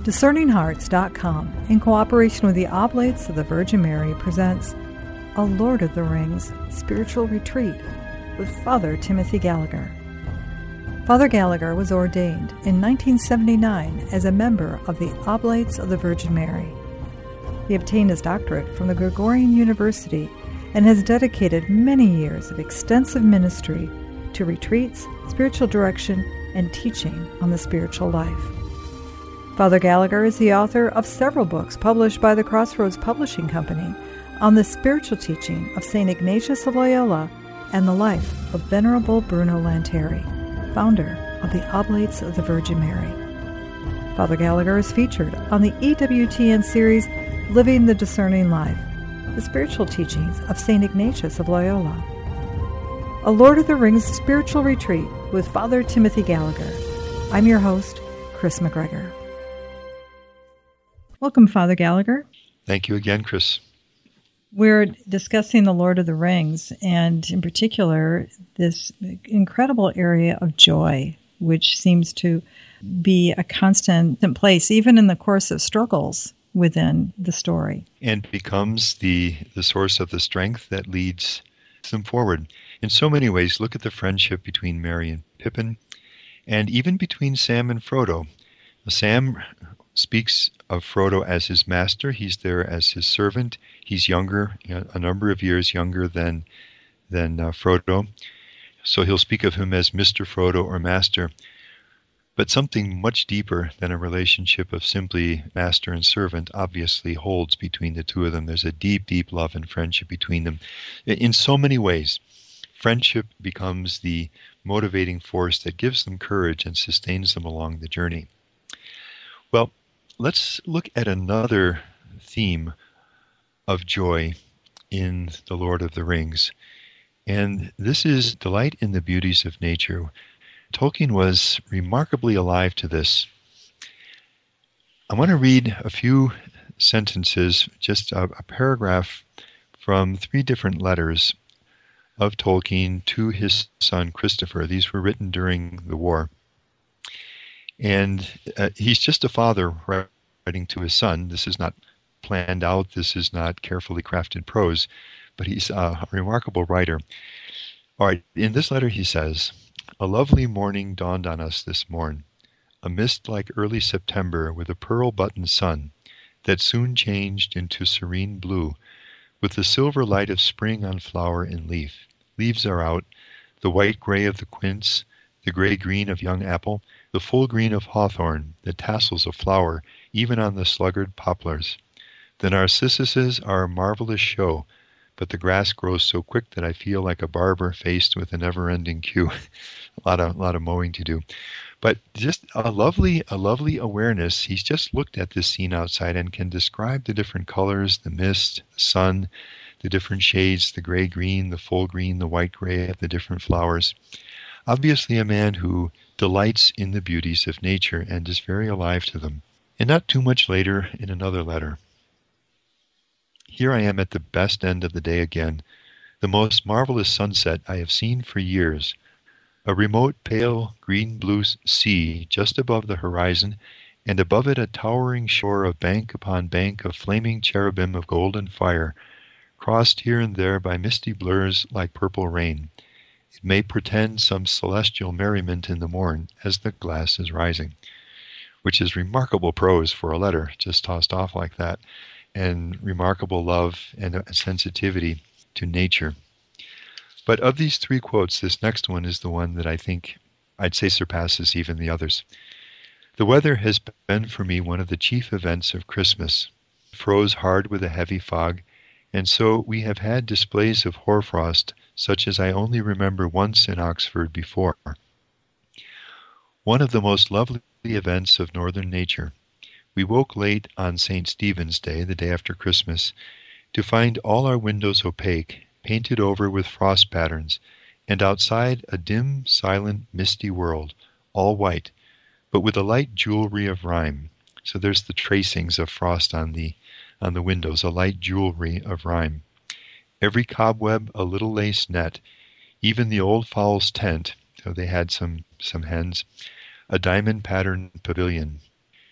DiscerningHearts.com, in cooperation with the Oblates of the Virgin Mary, presents A Lord of the Rings Spiritual Retreat with Father Timothy Gallagher. Father Gallagher was ordained in 1979 as a member of the Oblates of the Virgin Mary. He obtained his doctorate from the Gregorian University and has dedicated many years of extensive ministry to retreats, spiritual direction, and teaching on the spiritual life. Father Gallagher is the author of several books published by the Crossroads Publishing Company on the spiritual teaching of St. Ignatius of Loyola and the life of Venerable Bruno Lanteri, founder of the Oblates of the Virgin Mary. Father Gallagher is featured on the EWTN series Living the Discerning Life, the spiritual teachings of St. Ignatius of Loyola. A Lord of the Rings Spiritual Retreat with Father Timothy Gallagher. I'm your host, Chris McGregor. Welcome, Father Gallagher. Thank you again, Chris. We're discussing the Lord of the Rings, and in particular, this incredible area of joy, which seems to be a constant place, even in the course of struggles within the story. And becomes the source of the strength that leads them forward. In so many ways, look at the friendship between Merry and Pippin, and even between Sam and Frodo. Sam speaks of Frodo as his master. He's there as his servant. He's younger, a number of years younger than Frodo. So he'll speak of him as Mr. Frodo or Master. But something much deeper than a relationship of simply master and servant obviously holds between the two of them. There's a deep, deep love and friendship between them. In so many ways, friendship becomes the motivating force that gives them courage and sustains them along the journey. Well, let's look at another theme of joy in The Lord of the Rings. And this is delight in the beauties of nature. Tolkien was remarkably alive to this. I want to read a few sentences, just a paragraph from 3 different letters of Tolkien to his son Christopher. These were written during the war. And he's just a father writing to his son. This is not planned out. This is not carefully crafted prose, but he's a remarkable writer. All right, in this letter he says, "A lovely morning dawned on us this morn, a mist like early September with a pearl-buttoned sun that soon changed into serene blue, with the silver light of spring on flower and leaf. Leaves are out, the white gray of the quince, the gray-green of young apple, the full green of hawthorn, the tassels of flower, even on the sluggard poplars. The narcissuses are a marvelous show, but the grass grows so quick that I feel like a barber faced with a never-ending queue." a lot of mowing to do. But just a lovely awareness. He's just looked at this scene outside and can describe the different colors, the mist, the sun, the different shades, the gray-green, the full green, the white-gray of the different flowers. Obviously a man who delights in the beauties of nature and is very alive to them. And not too much later, in another letter, "Here I am at the best end of the day again, the most marvelous sunset I have seen for years. A remote pale green-blue sea just above the horizon, and above it a towering shore of bank upon bank of flaming cherubim of golden fire, crossed here and there by misty blurs like purple rain. It may portend some celestial merriment in the morn as the glass is rising," which is remarkable prose for a letter, just tossed off like that, and remarkable love and sensitivity to nature. But of these 3 quotes, this next one is the one that I think I'd say surpasses even the others. "The weather has been for me one of the chief events of Christmas. It froze hard with a heavy fog, and so we have had displays of hoarfrost such as I only remember once in Oxford before. One of the most lovely events of northern nature. We woke late on St. Stephen's Day, the day after Christmas, to find all our windows opaque, painted over with frost patterns, and outside a dim, silent, misty world, all white, but with a light jewelry of rime." So there's the tracings of frost on the windows, a light jewelry of rime. "Every cobweb a little lace net, even the old fowl's tent," so they had some hens, "a diamond-patterned pavilion.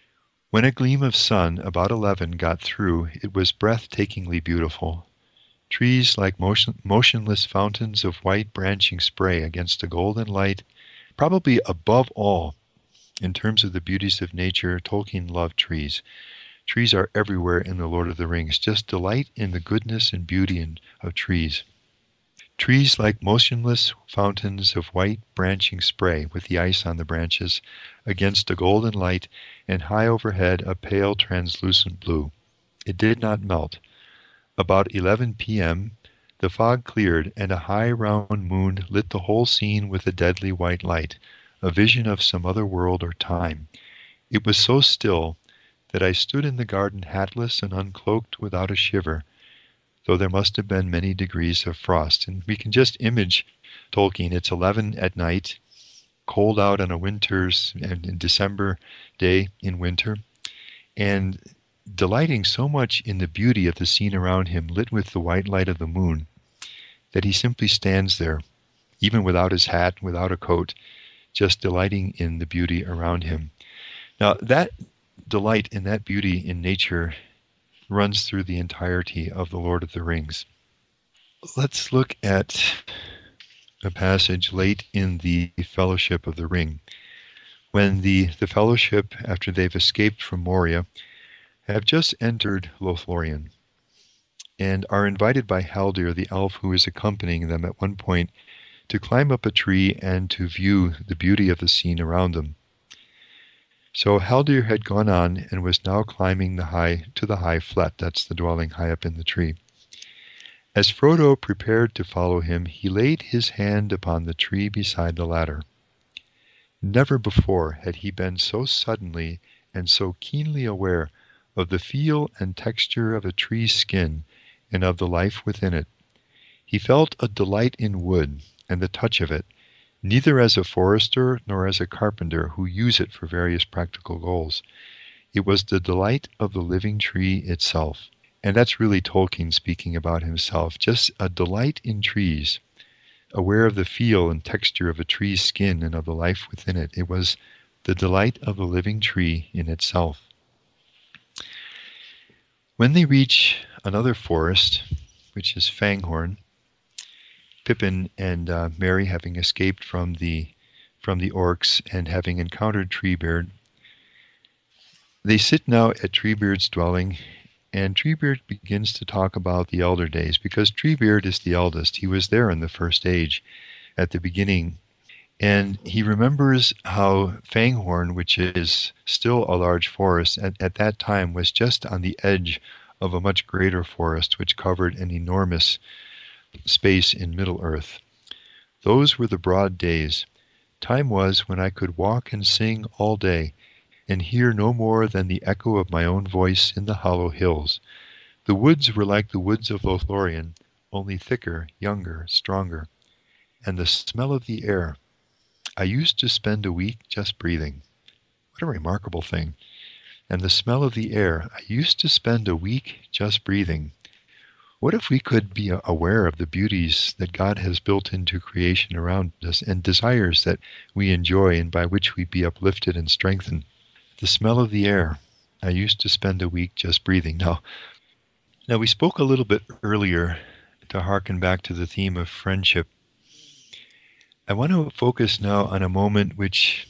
When a gleam of sun, about 11, got through, it was breathtakingly beautiful. Trees like motionless fountains of white branching spray against a golden light. Probably above all, in terms of the beauties of nature, Tolkien loved trees. Trees are everywhere in The Lord of the Rings. Just delight in the goodness and beauty of trees. Trees like motionless fountains of white branching spray with the ice on the branches against a golden light, and high overhead a pale translucent blue. It did not melt. About 11 p.m. the fog cleared, and a high round moon lit the whole scene with a deadly white light, a vision of some other world or time. It was so still that I stood in the garden hatless and uncloaked without a shiver, though there must have been many degrees of frost. And we can just image Tolkien. It's 11 at night, cold out on a winter's and in December day in winter, and delighting so much in the beauty of the scene around him, lit with the white light of the moon, that he simply stands there, even without his hat, without a coat, just delighting in the beauty around him. Now, that delight in that beauty in nature runs through the entirety of The Lord of the Rings. Let's look at a passage late in the Fellowship of the Ring, when the Fellowship, after they've escaped from Moria, have just entered Lothlorien and are invited by Haldir, the elf who is accompanying them at one point, to climb up a tree and to view the beauty of the scene around them. So Haldir had gone on and was now climbing to the high flet, that's the dwelling high up in the tree. As Frodo prepared to follow him, he laid his hand upon the tree beside the ladder. Never before had he been so suddenly and so keenly aware of the feel and texture of a tree's skin and of the life within it. He felt a delight in wood and the touch of it, neither as a forester nor as a carpenter who use it for various practical goals. It was the delight of the living tree itself. And that's really Tolkien speaking about himself, just a delight in trees, aware of the feel and texture of a tree's skin and of the life within it. It was the delight of the living tree in itself. When they reach another forest, which is Fanghorn, Pippin and Merry, having escaped from the orcs and having encountered Treebeard, they sit now at Treebeard's dwelling, and Treebeard begins to talk about the elder days, because Treebeard is the eldest. He was there in the First Age at the beginning, and he remembers how Fanghorn, which is still a large forest, at that time was just on the edge of a much greater forest which covered an enormous space in Middle-earth. Those were the broad days. Time was when I could walk and sing all day, and hear no more than the echo of my own voice in the hollow hills. The woods were like the woods of Lothlorien, only thicker, younger, stronger. And the smell of the air. I used to spend a week just breathing. What a remarkable thing. And the smell of the air. I used to spend a week just breathing. What if we could be aware of the beauties that God has built into creation around us and desires that we enjoy and by which we be uplifted and strengthened? The smell of the air. I used to spend a week just breathing. Now we spoke a little bit earlier to hearken back to the theme of friendship. I want to focus now on a moment which,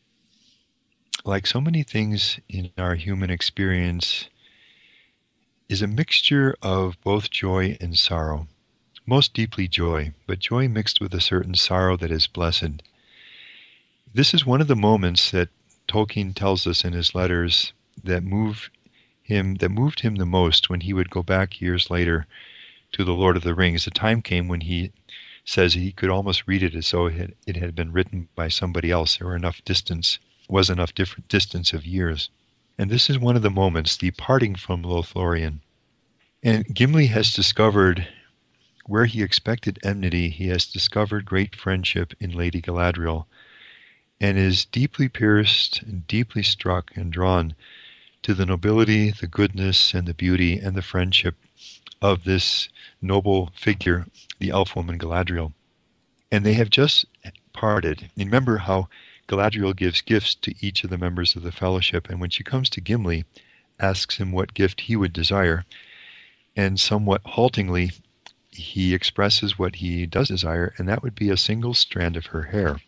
like so many things in our human experience, is a mixture of both joy and sorrow. Most deeply joy, but joy mixed with a certain sorrow that is blessed. This is one of the moments that Tolkien tells us in his letters that moved him the most when he would go back years later to The Lord of the Rings. The time came when he says he could almost read it as though it had been written by somebody else. There was enough different distance of years. And this is one of the moments, the parting from Lothlorien. And Gimli has discovered where he expected enmity, he has discovered great friendship in Lady Galadriel, and is deeply pierced and deeply struck and drawn to the nobility, the goodness, and the beauty and the friendship of this noble figure, the elf woman Galadriel. And they have just parted. Remember how Galadriel gives gifts to each of the members of the fellowship, and when she comes to Gimli, asks him what gift he would desire, and somewhat haltingly, he expresses what he does desire, and that would be a single strand of her hair.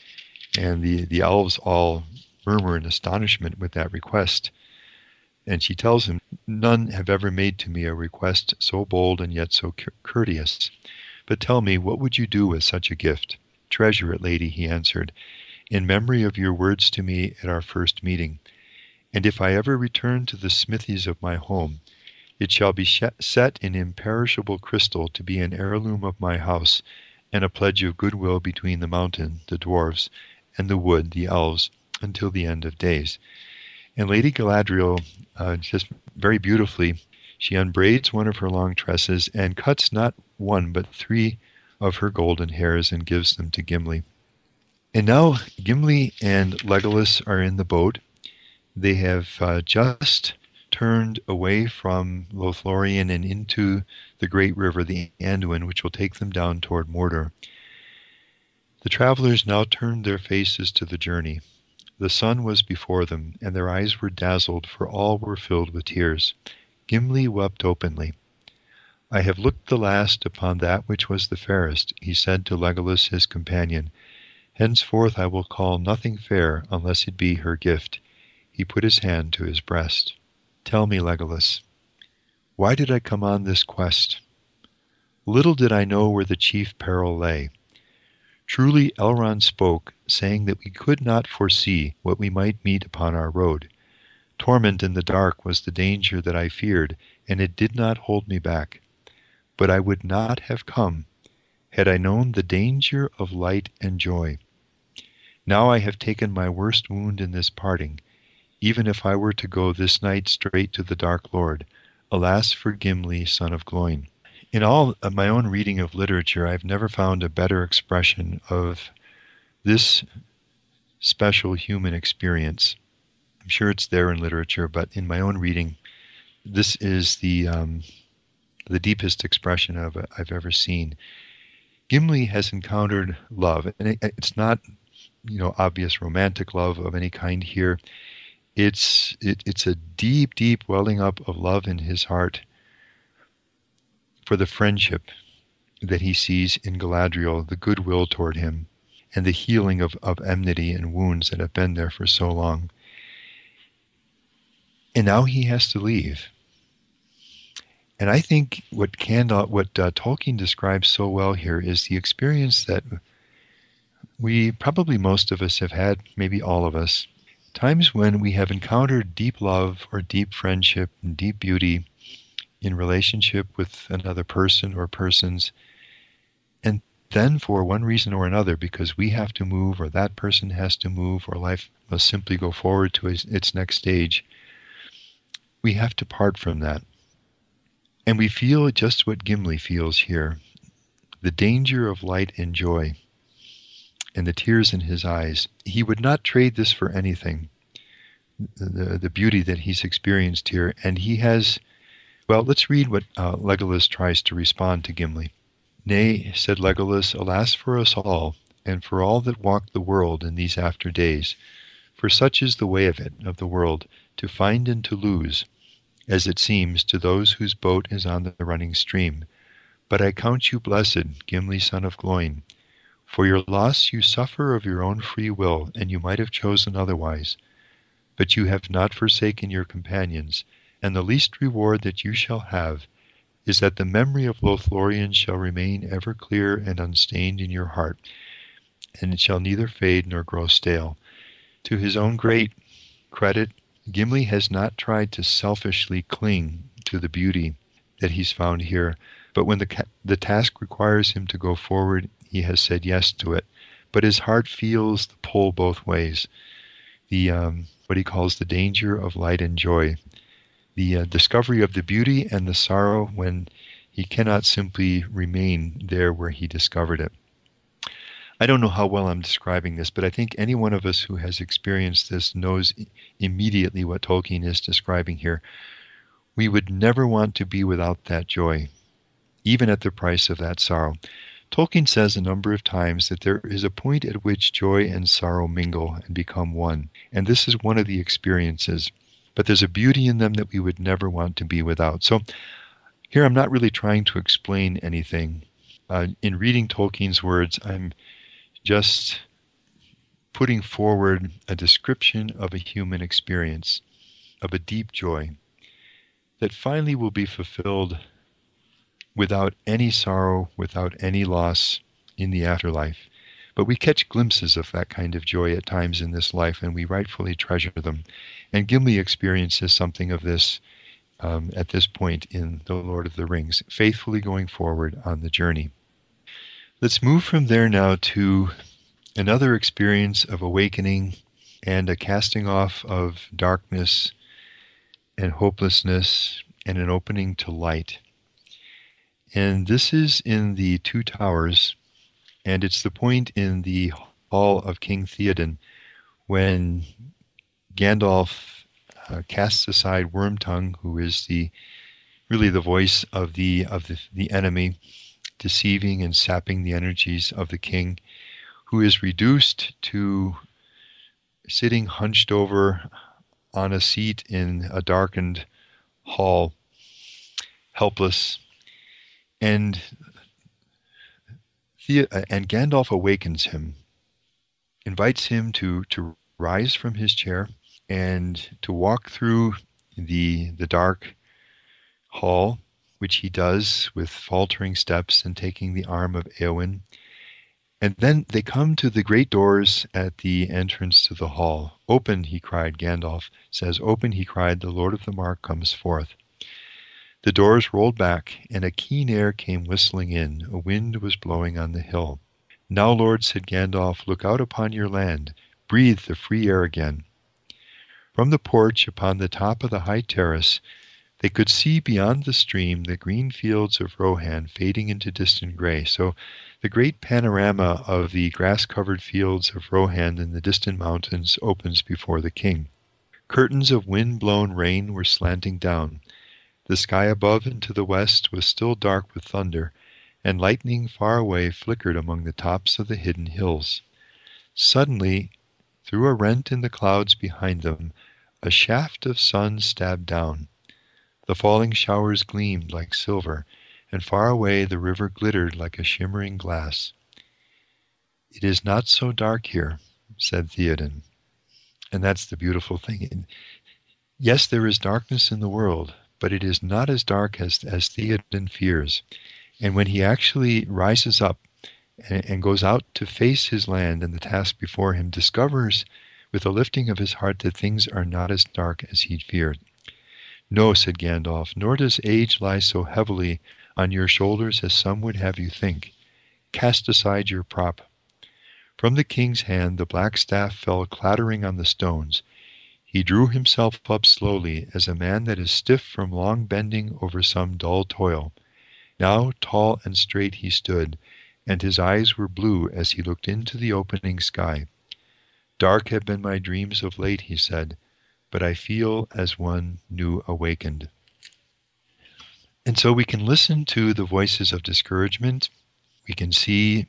And the elves all murmur in astonishment with that request. And she tells him, "None have ever made to me a request so bold and yet so courteous. But tell me, what would you do with such a gift?" "Treasure it, lady," he answered, "in memory of your words to me at our first meeting. And if I ever return to the smithies of my home, it shall be set in imperishable crystal to be an heirloom of my house, and a pledge of goodwill between the mountain, the dwarves, and the wood, the elves, until the end of days." And Lady Galadriel, just very beautifully, she unbraids one of her long tresses and cuts not one but 3 of her golden hairs and gives them to Gimli. And now Gimli and Legolas are in the boat. They have just turned away from Lothlorien and into the great river, the Anduin, which will take them down toward Mordor. The travelers now turned their faces to the journey. The sun was before them, and their eyes were dazzled, for all were filled with tears. Gimli wept openly. "I have looked the last upon that which was the fairest," he said to Legolas his companion. "Henceforth I will call nothing fair unless it be her gift." He put his hand to his breast. "Tell me, Legolas, why did I come on this quest? Little did I know where the chief peril lay. Truly Elrond spoke, saying that we could not foresee what we might meet upon our road. Torment in the dark was the danger that I feared, and it did not hold me back. But I would not have come, had I known the danger of light and joy. Now I have taken my worst wound in this parting, even if I were to go this night straight to the Dark Lord. Alas for Gimli, son of Gloin." In all of my own reading of literature, I've never found a better expression of this special human experience. I'm sure it's there in literature, but in my own reading, this is the deepest expression of it I've ever seen. Gimli has encountered love, and it's not, obvious romantic love of any kind here. It's a deep, deep welling up of love in his heart for the friendship that he sees in Galadriel, the goodwill toward him, and the healing of enmity and wounds that have been there for so long. And now he has to leave. And I think what Tolkien describes so well here is the experience that we, probably most of us, have had, maybe all of us, times when we have encountered deep love or deep friendship and deep beauty in relationship with another person or persons, and then for one reason or another, because we have to move or that person has to move or life must simply go forward to its next stage, we have to part from that. And we feel just what Gimli feels here, the danger of light and joy, and the tears in his eyes. He would not trade this for anything, the beauty that he's experienced here. And he has, well, let's read what Legolas tries to respond to Gimli. "Nay," said Legolas, "alas for us all, and for all that walk the world in these after days. For such is the way of the world, to find and to lose, as it seems to those whose boat is on the running stream. But I count you blessed, Gimli, son of Gloin. For your loss you suffer of your own free will, and you might have chosen otherwise. But you have not forsaken your companions, and the least reward that you shall have is that the memory of Lothlorien shall remain ever clear and unstained in your heart, and it shall neither fade nor grow stale." To his own great credit, Gimli has not tried to selfishly cling to the beauty that he's found here, but when the task requires him to go forward, he has said yes to it. But his heart feels the pull both ways, what he calls the danger of light and joy, the discovery of the beauty and the sorrow when he cannot simply remain there where he discovered it. I don't know how well I'm describing this, but I think any one of us who has experienced this knows immediately what Tolkien is describing here. We would never want to be without that joy, even at the price of that sorrow. Tolkien says a number of times that there is a point at which joy and sorrow mingle and become one, and this is one of the experiences. But there's a beauty in them that we would never want to be without. So here I'm not really trying to explain anything. In reading Tolkien's words, I'm just putting forward a description of a human experience, of a deep joy that finally will be fulfilled without any sorrow, without any loss in the afterlife. But we catch glimpses of that kind of joy at times in this life, and we rightfully treasure them. And Gimli experiences something of this at this point in The Lord of the Rings, faithfully going forward on the journey. Let's move from there now to another experience of awakening and a casting off of darkness and hopelessness and an opening to light. And this is in the Two Towers, and it's the point in the Hall of King Theoden when Gandalf casts aside Wormtongue, who is really the voice of the enemy, deceiving and sapping the energies of the king, who is reduced to sitting hunched over on a seat in a darkened hall, helpless. And Gandalf awakens him, invites him to rise from his chair and to walk through the dark hall, which he does with faltering steps and taking the arm of Éowyn. And then they come to the great doors at the entrance to the hall. "Open," he cried, Gandalf says. "Open," he cried, "the Lord of the Mark comes forth." The doors rolled back, and a keen air came whistling in. A wind was blowing on the hill. "Now, Lord," said Gandalf, "look out upon your land. Breathe the free air again." From the porch upon the top of the high terrace, they could see beyond the stream the green fields of Rohan fading into distant gray. So the great panorama of the grass-covered fields of Rohan and the distant mountains opens before the king. Curtains of wind-blown rain were slanting down. The sky above and to the west was still dark with thunder, and lightning far away flickered among the tops of the hidden hills. Suddenly, through a rent in the clouds behind them, a shaft of sun stabbed down. The falling showers gleamed like silver, and far away the river glittered like a shimmering glass. "It is not so dark here," said Theoden. And that's the beautiful thing. And yes, there is darkness in the world, but it is not as dark as Theoden fears. And when he actually rises up and goes out to face his land and the task before him, discovers with a lifting of his heart that things are not as dark as he'd feared. "No," said Gandalf, "nor does age lie so heavily on your shoulders as some would have you think. Cast aside your prop." From the king's hand the black staff fell clattering on the stones. He drew himself up slowly, as a man that is stiff from long bending over some dull toil. Now tall and straight he stood, and his eyes were blue as he looked into the opening sky. "Dark have been my dreams of late," he said, "but I feel as one new awakened." And so we can listen to the voices of discouragement. We can see,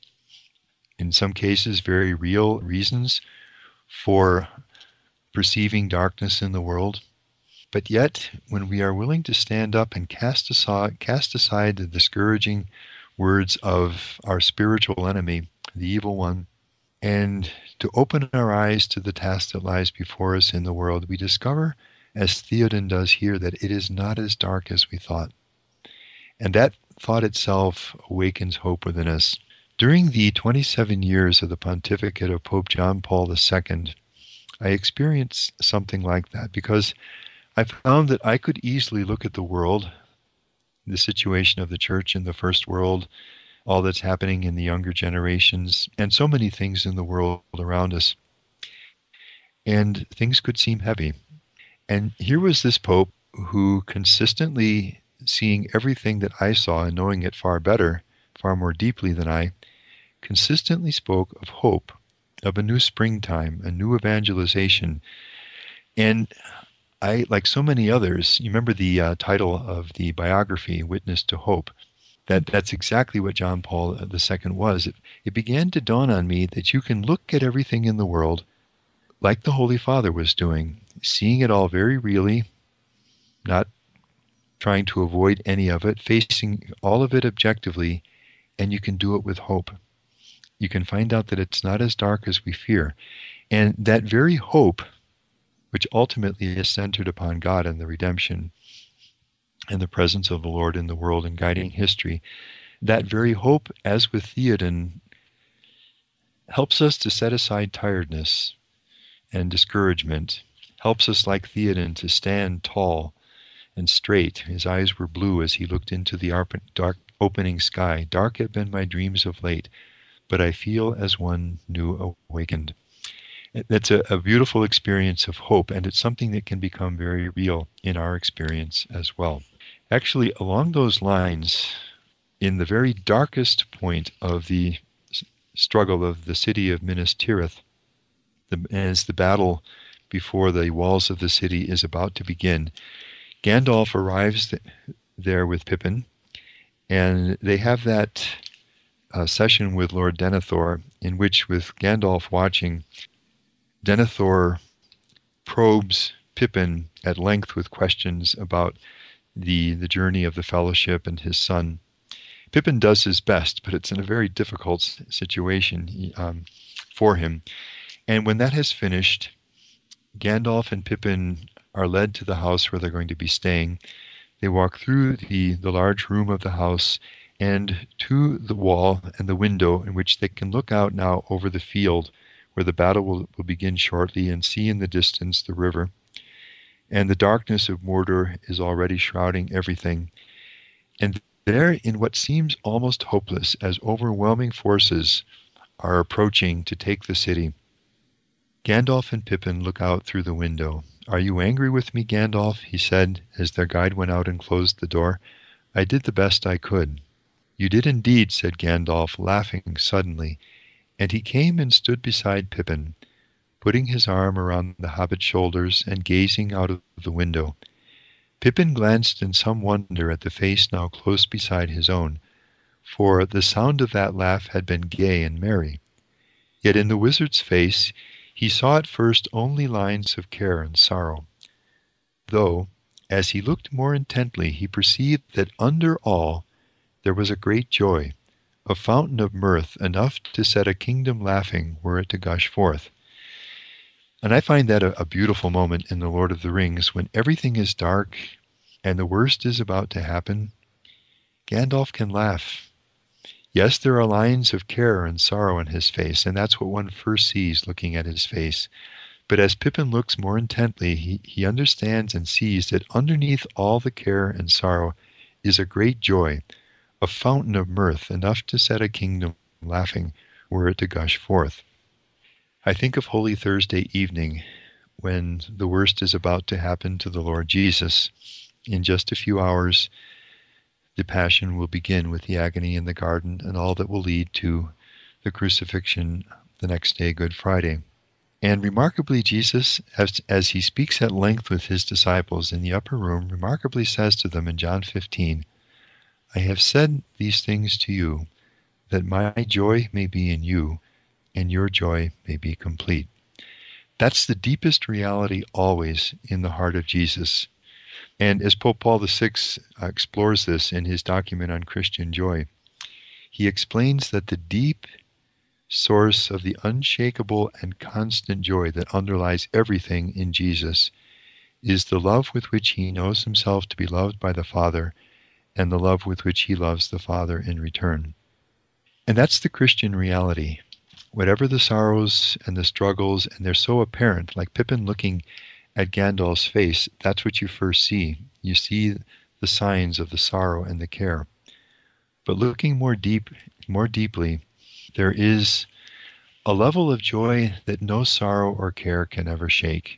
in some cases, very real reasons for perceiving darkness in the world. But yet, when we are willing to stand up and cast aside the discouraging words of our spiritual enemy, the evil one, and to open our eyes to the task that lies before us in the world, we discover, as Theoden does here, that it is not as dark as we thought. And that thought itself awakens hope within us. During the 27 years of the pontificate of Pope John Paul II, I experienced something like that, because I found that I could easily look at the world, the situation of the church in the first world, all that's happening in the younger generations, and so many things in the world around us. And things could seem heavy. And here was this Pope who, consistently seeing everything that I saw and knowing it far better, far more deeply than I, consistently spoke of hope, of a new springtime, a new evangelization. And I, like so many others, you remember the title of the biography, Witness to Hope. That's exactly what John Paul II was. It began to dawn on me that you can look at everything in the world like the Holy Father was doing, seeing it all very really, not trying to avoid any of it, facing all of it objectively, and you can do it with hope. You can find out that it's not as dark as we fear. And that very hope, which ultimately is centered upon God and the redemption and the presence of the Lord in the world and guiding history, that very hope, as with Theoden, helps us to set aside tiredness and discouragement, helps us, like Theoden, to stand tall and straight. His eyes were blue as he looked into the dark opening sky. Dark have been my dreams of late, but I feel as one new awakened. That's a beautiful experience of hope, and it's something that can become very real in our experience as well. Actually, along those lines, in the very darkest point of the struggle of the city of Minas Tirith, as the battle before the walls of the city is about to begin, Gandalf arrives there with Pippin, and they have that session with Lord Denethor, in which, with Gandalf watching, Denethor probes Pippin at length with questions about the journey of the Fellowship and his son. Pippin does his best, but it's in a very difficult situation for him. And when that has finished, Gandalf and Pippin are led to the house where they're going to be staying. They walk through the large room of the house and to the wall and the window in which they can look out now over the field where the battle will begin shortly and see in the distance the river. And the darkness of Mordor is already shrouding everything. And there, in what seems almost hopeless, as overwhelming forces are approaching to take the city, Gandalf and Pippin look out through the window. "Are you angry with me, Gandalf?" he said, as their guide went out and closed the door. "I did the best I could." "You did indeed," said Gandalf, laughing suddenly, and he came and stood beside Pippin, putting his arm around the hobbit's shoulders and gazing out of the window. Pippin glanced in some wonder at the face now close beside his own, for the sound of that laugh had been gay and merry. Yet in the wizard's face he saw at first only lines of care and sorrow, though, as he looked more intently, he perceived that under all there was a great joy, a fountain of mirth enough to set a kingdom laughing were it to gush forth. And I find that a beautiful moment in The Lord of the Rings, when everything is dark and the worst is about to happen. Gandalf can laugh. Yes, there are lines of care and sorrow in his face, and that's what one first sees looking at his face. But as Pippin looks more intently, he understands and sees that underneath all the care and sorrow is a great joy, a fountain of mirth enough to set a kingdom laughing were it to gush forth. I think of Holy Thursday evening, when the worst is about to happen to the Lord Jesus. In just a few hours, the Passion will begin with the agony in the garden and all that will lead to the crucifixion the next day, Good Friday. And remarkably, Jesus, as he speaks at length with his disciples in the upper room, remarkably says to them in John 15, "I have said these things to you, that my joy may be in you, and your joy may be complete." That's the deepest reality always in the heart of Jesus. And as Pope Paul VI explores this in his document on Christian joy, he explains that the deep source of the unshakable and constant joy that underlies everything in Jesus is the love with which he knows himself to be loved by the Father and the love with which he loves the Father in return. And that's the Christian reality. Whatever the sorrows and the struggles, and they're so apparent, like Pippin looking at Gandalf's face, that's what you first see. You see the signs of the sorrow and the care. But looking more deeply, there is a level of joy that no sorrow or care can ever shake.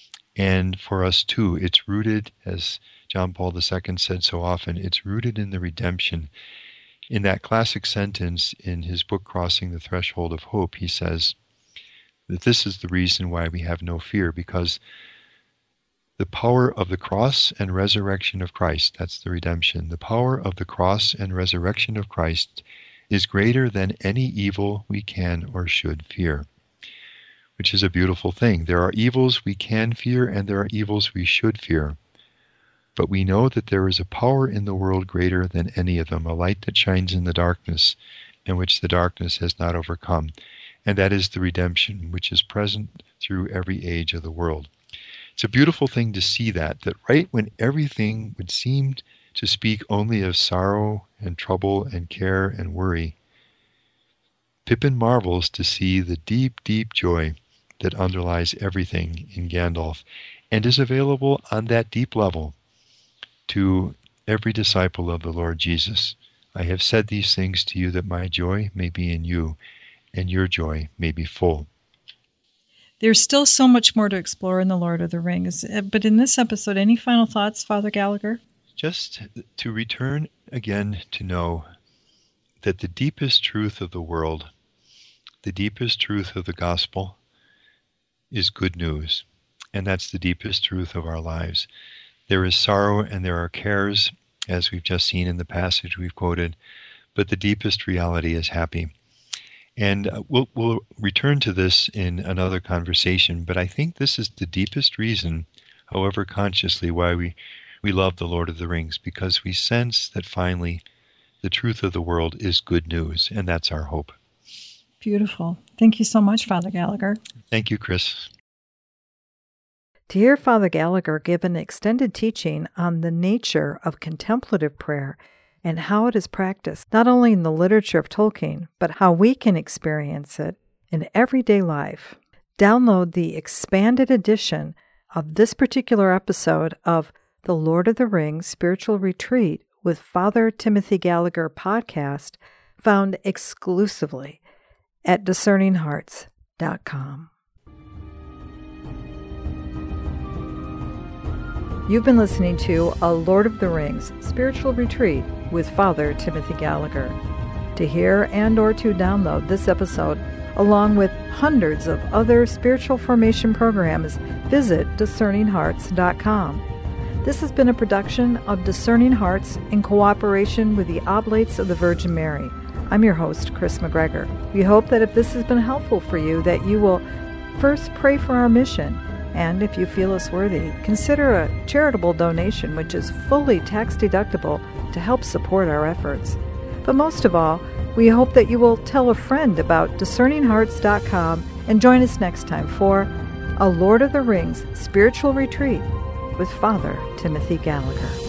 And for us too, it's rooted, as John Paul II said so often, it's rooted in the redemption. In that classic sentence in his book, Crossing the Threshold of Hope, he says that this is the reason why we have no fear, because The power of the cross and resurrection of Christ, that's the redemption. The power of the cross and resurrection of Christ is greater than any evil we can or should fear, which is a beautiful thing. There are evils we can fear and there are evils we should fear. But we know that there is a power in the world greater than any of them, a light that shines in the darkness, and which the darkness has not overcome. And that is the redemption, which is present through every age of the world. It's a beautiful thing to see that right when everything would seem to speak only of sorrow and trouble and care and worry, Pippin marvels to see the deep, deep joy that underlies everything in Gandalf and is available on that deep level to every disciple of the Lord Jesus. I have said these things to you that my joy may be in you and your joy may be full. There's still so much more to explore in The Lord of the Rings. But in this episode, any final thoughts, Father Gallagher? Just to return again to know that the deepest truth of the world, the deepest truth of the gospel, is good news. And that's the deepest truth of our lives. There is sorrow and there are cares, as we've just seen in the passage we've quoted, but the deepest reality is happy. And we'll return to this in another conversation, but I think this is the deepest reason, however consciously, why we love The Lord of the Rings, because we sense that finally the truth of the world is good news, and that's our hope. Beautiful. Thank you so much, Father Gallagher. Thank you, Chris. To hear Father Gallagher give an extended teaching on the nature of contemplative prayer and how it is practiced, not only in the literature of Tolkien, but how we can experience it in everyday life, download the expanded edition of this particular episode of The Lord of the Rings Spiritual Retreat with Father Timothy Gallagher podcast, found exclusively at discerninghearts.com. You've been listening to A Lord of the Rings Spiritual Retreat with Father Timothy Gallagher. To hear and or to download this episode, along with hundreds of other spiritual formation programs, visit discerninghearts.com. This has been a production of Discerning Hearts in cooperation with the Oblates of the Virgin Mary. I'm your host, Chris McGregor. We hope that if this has been helpful for you, that you will first pray for our mission. And if you feel us worthy, consider a charitable donation, which is fully tax-deductible to help support our efforts. But most of all, we hope that you will tell a friend about discerninghearts.com and join us next time for A Lord of the Rings Spiritual Retreat with Father Timothy Gallagher.